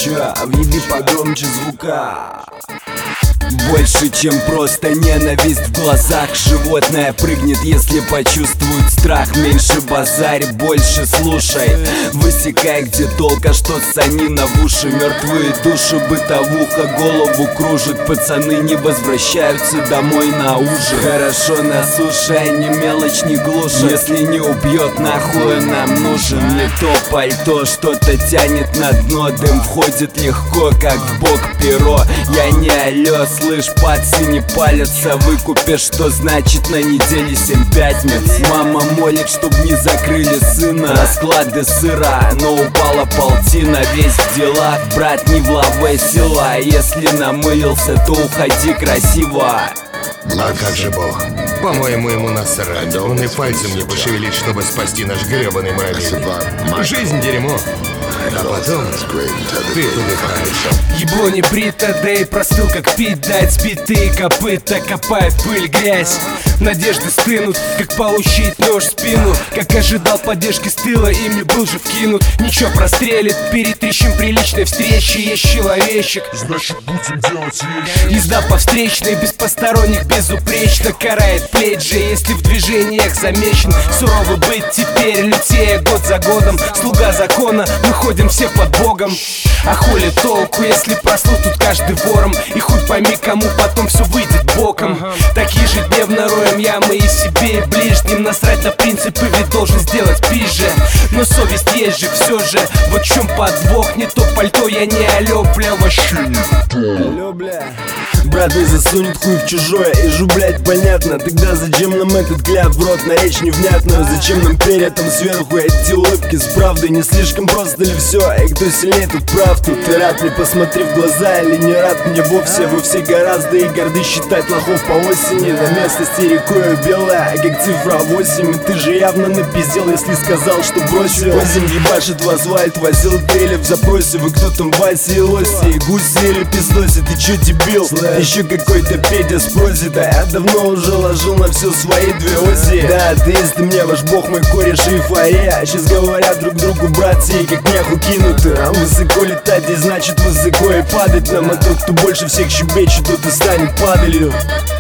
чё, въеби погромче звука. Больше, чем просто ненависть в глазах. Животное прыгнет, если почувствует страх. Меньше базарь, больше слушай. Высекай, где толка, что ссанина в уши. Мертвые души, бытовуха, голову кружит. Пацаны не возвращаются домой на ужин. Хорошо на суше, ни мелочь, ни глушит. Если не убьет, нахуй нам нужен. Не то пальто, что-то тянет на дно. Дым входит легко, как в бок перо. Я не алё, слышь, пацы не палятся. Выкупишь, что значит на неделе 7 пятниц. Мама молит, чтоб не закрыли сына. Расклады сыра, но упала полтина. Весь в делах, брат, не влавай села. Если намылился, то уходи красиво. А как же Бог? По-моему, ему насрать. Он и пальцем не пошевелит, чтобы спасти наш гребаный муравей. Жизнь дерьмо. А потом ты удыхаешь. Ебло не брито, да и простыл как пить дать. Сбитые копыта копают пыль, грязь. Надежды стынут, как получить нож в спину. Как ожидал поддержки с тыла, им не был же вкинут. Ничего прострелит, перетрещим приличной встречи. Есть человечек, значит будем делать вещи. Езда по встречной, без посторонних, безупречно. Карает плеть же, если в движениях замечен. Суровый быть теперь, лютея год за годом. Слуга закона, мы ходим все под Богом. А хули толку, если прослыл тут каждый вором. И хуй пойми, кому потом все выйдет боком. Так ежедневно роем ямы и себе, и ближним. Насрать на принципы, ведь должен сделать пизже. Но совесть есть же все же. Вот в чем подвох, не то пальто, я не алё, бля, вообще не то. Алло, бля. Брат не засунет хуй в чужое, и жу, блять, понятно. Тогда зачем нам этот кляп в рот, на речь невнятную? Зачем нам перья там сверху, эти улыбки с правдой? Не слишком просто ли все? И кто сильнее тут прав? Тут ты рад мне, посмотри в глаза, или не рад мне вовсе? Вы все гораздо и горды считать лохов по осени. На местности рекою белая, как цифра 8. И ты же явно напиздел, если сказал, что бросил. Озим ебашит в асфальт, возил трели в запросе. Вы кто там, Вася и Лоси, и гуси или пиздоси? Ты чё, дебил? Еще какой-то Петя спросит, а я давно уже ложил на все свои две оси. Да, атеисты мне, ваш бог, мой кореш и эйфория. Сейчас говорят друг другу братья, и как няху кинуты. А высоко летать и значит высоко и падать нам. А тот, кто больше всех щебечет, тот и станет падалью.